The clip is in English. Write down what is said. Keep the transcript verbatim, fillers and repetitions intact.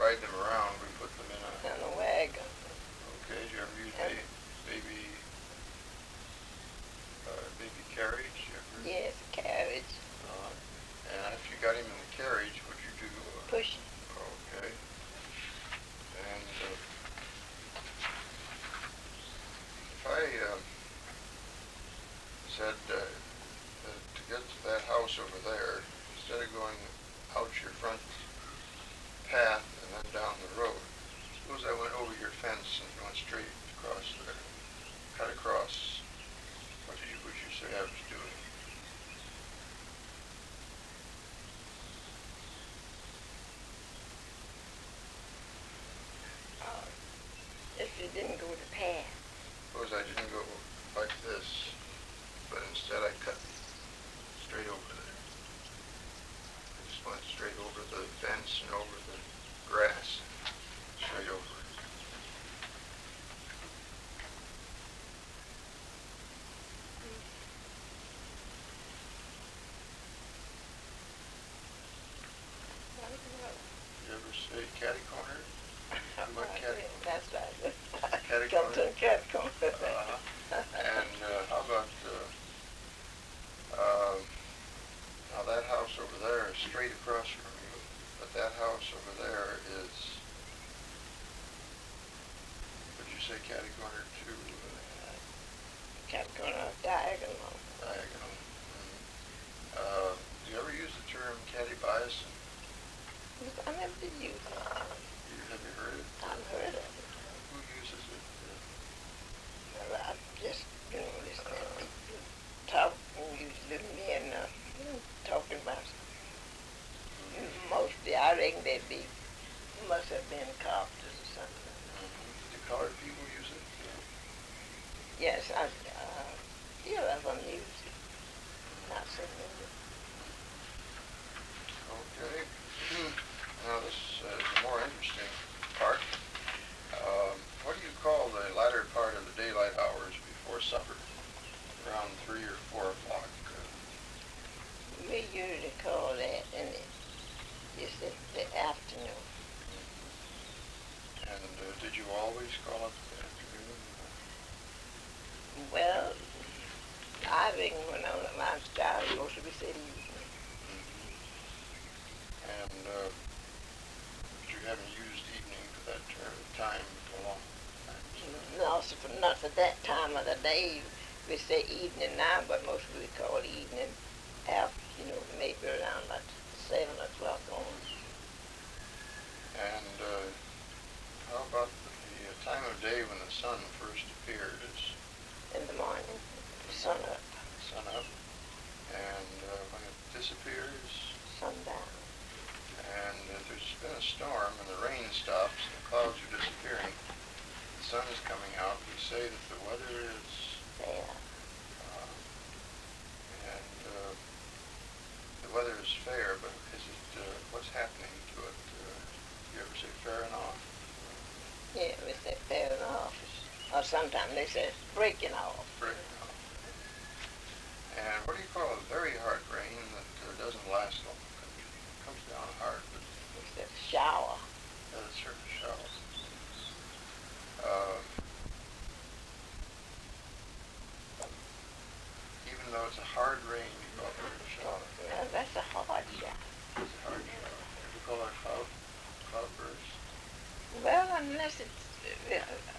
ride them around? We put them in a... In a wagon. Okay, did you ever use And ba- baby, uh, baby carriage? You ever... yes, carriage. Uh, and after you got him in the carriage, what'd you do? Uh, Push. okay. And uh, if I uh, said uh, uh, to get to that house over there, instead of going out your front path and then down the road, suppose I went over your fence and went straight across there, cut across, what did you, would you say I was doing? Uh, if you didn't go the path. Suppose I didn't go like this, but instead I cut straight over there. I just went straight over the fence and over the grass, straight over it. You ever say catty corner? What catty corner? That's right. Catty Come to corner? the catty corner. Uh-huh. And uh, how about, uh, uh, now that house over there is straight across from you, but that house over there is, would you say catty corner to uh, Catty corner, diagonal. diagonal? Mm. Uh, do you ever use the term catty bias? I never did use it. You, have you heard it? I've heard of it. Who uses it? Well, I just, you know, listen to people talk, and usually men uh, talking about it. Mostly, I reckon they'd be, must have been carpenters or something. Mm-hmm. Do colored people use it? Yes, I, uh, few of them use it. Not so many. Okay. Now this uh, is the more interesting part. Um, what do you call the latter part of the daylight hours before supper? Around three or four o'clock. Uh, We usually call that in the, just the, the afternoon. and uh, did you always call it the afternoon? Well, I reckon when I was my child, most of us said evening. And uh, but you haven't used evening for that term time for a long time. No, so for, not for that time of the day. We say evening now, but most we call it evening after, you know, maybe around like seven o'clock on. And uh, how about the, the time of day when the sun first appeared? Is In the morning, sun up, sun up, and uh, when it disappears, sundown. and if there's been a storm and the rain stops and the clouds are disappearing, the sun is coming out, we say that the weather is, There. uh, and uh, the weather is fair, but is it, uh, what's happening to it? Uh, you ever say fair enough? Yeah, we say fair enough. Or sometimes they say breaking off. Breaking off. And what do you call a very hard rain that uh, doesn't last long? It comes down hard, but We say shower. uh, it's sort of a shower. Uh, even though it's a hard rain, you call it a shower. Now, that's a hard shower. It's a hard shower. You call it a cloud, cloud burst? Well, unless it's uh,